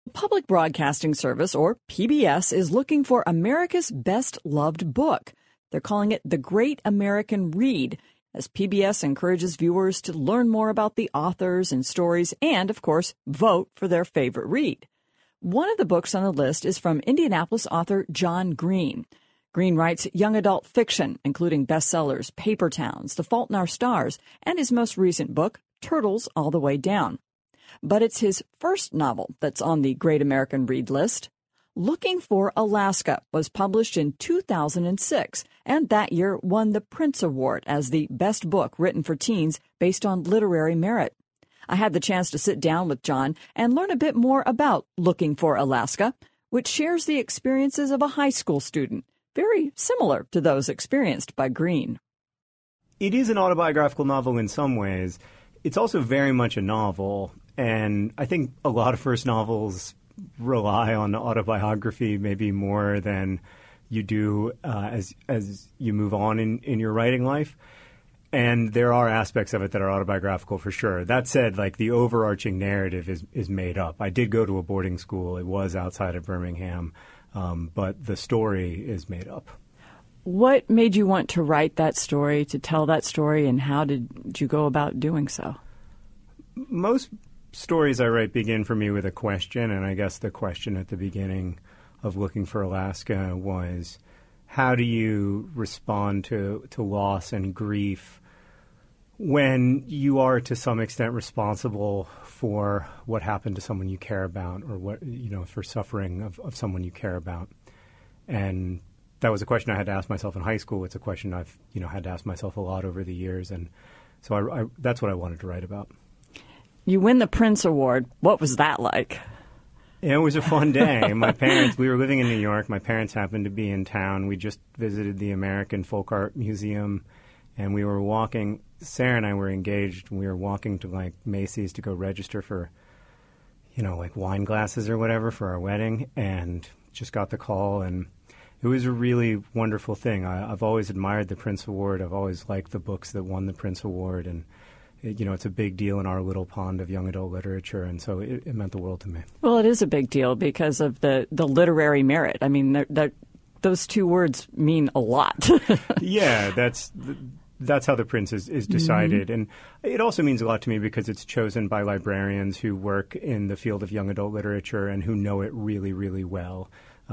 Public Broadcasting Service, or PBS, is looking for America's best loved book. They're calling it The Great American Read, as PBS encourages viewers to learn more about the authors and stories and, of course, vote for their favorite read. One of the books on the list is from Indianapolis author John Green. Green writes young adult fiction, including bestsellers Paper Towns, The Fault in Our Stars, and his most recent book, Turtles All the Way Down. But it's his first novel that's on the Great American Read list. Looking for Alaska was published in 2006, and that year won the Printz Award as the best book written for teens based on literary merit. I had the chance to sit down with John and learn a bit more about Looking for Alaska, which shares the experiences of a high school student, very similar to those experienced by Green. It is an autobiographical novel in some ways. It's also very much a novel, and I think a lot of first novels rely on autobiography maybe more than you do as you move on in your writing life. And there are aspects of it that are autobiographical for sure. That said, like the overarching narrative is made up. I did go to a boarding school. It was outside of Birmingham, but the story is made up. What made you want to write that story, to tell that story, and how did you go about doing so? Most stories I write begin for me with a question, and I guess the question at the beginning of Looking for Alaska was, how do you respond to loss and grief when you are to some extent responsible for what happened to someone you care about, or what, for suffering of someone you care about? And that was a question I had to ask myself in high school. It's a question I've had to ask myself a lot over the years, and so I that's what I wanted to write about. You win the Printz Award. What was that like? It was a fun day. We were living in New York. My parents happened to be in town. We just visited the American Folk Art Museum, and we were walking. Sarah and I were engaged. We were walking to like Macy's to go register for, like wine glasses or whatever for our wedding, and just got the call, and it was a really wonderful thing. I've always admired the Printz Award. I've always liked the books that won the Printz Award, and it's a big deal in our little pond of young adult literature, and so it meant the world to me. Well, it is a big deal because of the literary merit. I mean, those two words mean a lot. Yeah, that's how the Printz is decided. Mm-hmm. And it also means a lot to me because it's chosen by librarians who work in the field of young adult literature and who know it really, really well.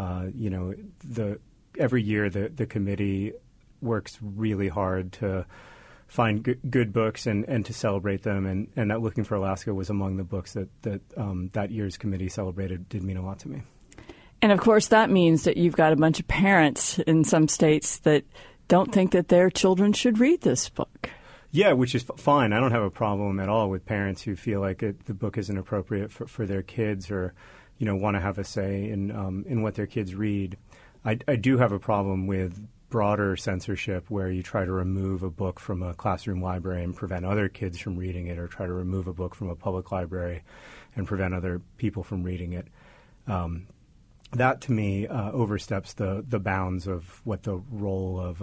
Every year the committee works really hard to find good books and to celebrate them, and that Looking for Alaska was among the books that year's committee celebrated. Did mean a lot to me. And of course that means that you've got a bunch of parents in some states that don't think that their children should read this book. Yeah, which is fine. I don't have a problem at all with parents who feel like the book isn't appropriate for their kids, or want to have a say in what their kids read. I do have a problem with broader censorship where you try to remove a book from a classroom library and prevent other kids from reading it, or try to remove a book from a public library and prevent other people from reading it. That to me oversteps the bounds of what the role of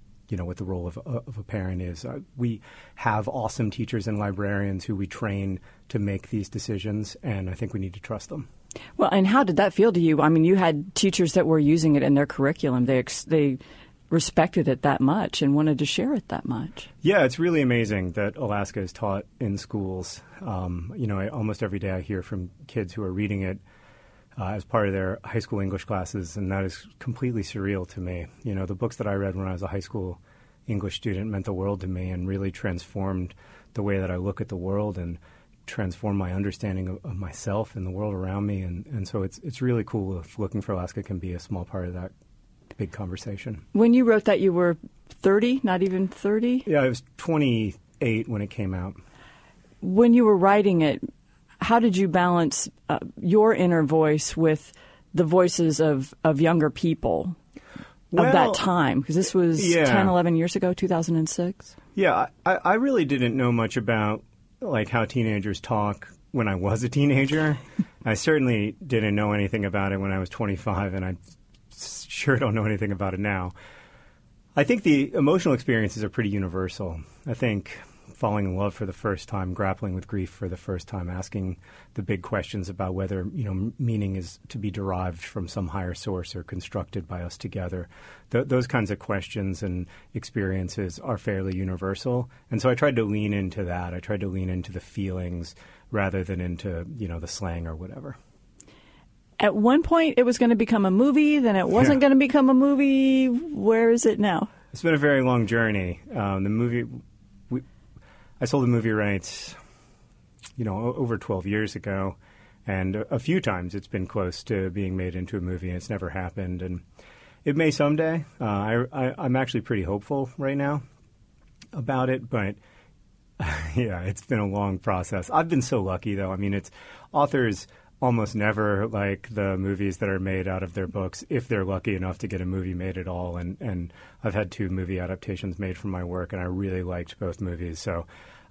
a parent is. We have awesome teachers and librarians who we train to make these decisions, and I think we need to trust them. Well, and how did that feel to you? I mean, you had teachers that were using it in their curriculum. They respected it that much and wanted to share it that much. Yeah, it's really amazing that Alaska is taught in schools. Almost every day I hear from kids who are reading it as part of their high school English classes, and that is completely surreal to me. The books that I read when I was a high school English student meant the world to me and really transformed the way that I look at the world and transformed my understanding of myself and the world around me. And so it's really cool if Looking for Alaska can be a small part of that big conversation. When you wrote that, you were 30, not even 30? Yeah, I was 28 when it came out. When you were writing it, how did you balance your inner voice with the voices of younger people of that time? Because this was 10, 11 years ago, 2006? Yeah, I really didn't know much about like how teenagers talk when I was a teenager. I certainly didn't know anything about it when I was 25, and I sure don't know anything about it now. I think the emotional experiences are pretty universal. I think falling in love for the first time, grappling with grief for the first time, asking the big questions about whether, meaning is to be derived from some higher source or constructed by us together. Those kinds of questions and experiences are fairly universal. And so I tried to lean into that. I tried to lean into the feelings rather than into, the slang or whatever. At one point, it was going to become a movie. Then it wasn't going to become a movie. Where is it now? It's been a very long journey. I sold the movie rights, over 12 years ago, and a few times it's been close to being made into a movie, and it's never happened. And it may someday. I'm actually pretty hopeful right now about it, but it's been a long process. I've been so lucky, though. I mean, it's authors almost never like the movies that are made out of their books if they're lucky enough to get a movie made at all. And I've had 2 movie adaptations made from my work, and I really liked both movies. So,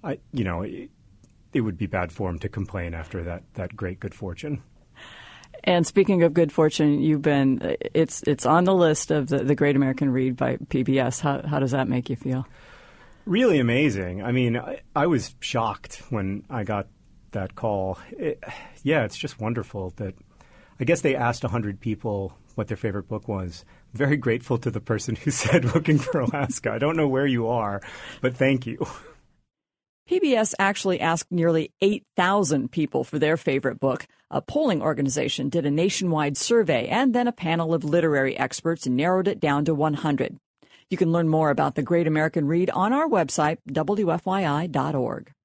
it would be bad form to complain after that great good fortune. And speaking of good fortune, it's on the list of the Great American Read by PBS. How does that make you feel? Really amazing. I mean, I was shocked when I got that call. It's just wonderful that I guess they asked 100 people what their favorite book was. Very grateful to the person who said Looking for Alaska. I don't know where you are, but thank you. PBS actually asked nearly 8,000 people for their favorite book. A polling organization did a nationwide survey, and then a panel of literary experts narrowed it down to 100. You can learn more about the Great American Read on our website, WFYI.org.